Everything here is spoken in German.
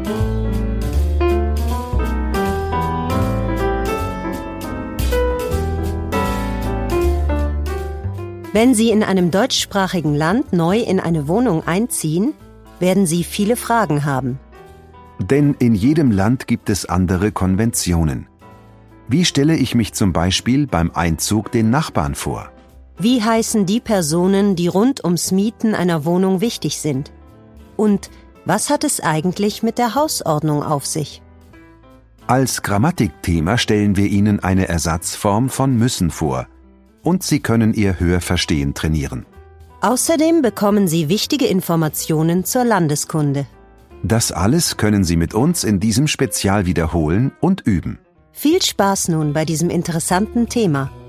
Wenn Sie in einem deutschsprachigen Land neu in eine Wohnung einziehen, werden Sie viele Fragen haben. Denn in jedem Land gibt es andere Konventionen. Wie stelle ich mich zum Beispiel beim Einzug den Nachbarn vor? Wie heißen die Personen, die rund ums Mieten einer Wohnung wichtig sind? Und was hat es eigentlich mit der Hausordnung auf sich? Als Grammatikthema stellen wir Ihnen eine Ersatzform von müssen vor. Und Sie können Ihr Hörverstehen trainieren. Außerdem bekommen Sie wichtige Informationen zur Landeskunde. Das alles können Sie mit uns in diesem Spezial wiederholen und üben. Viel Spaß nun bei diesem interessanten Thema.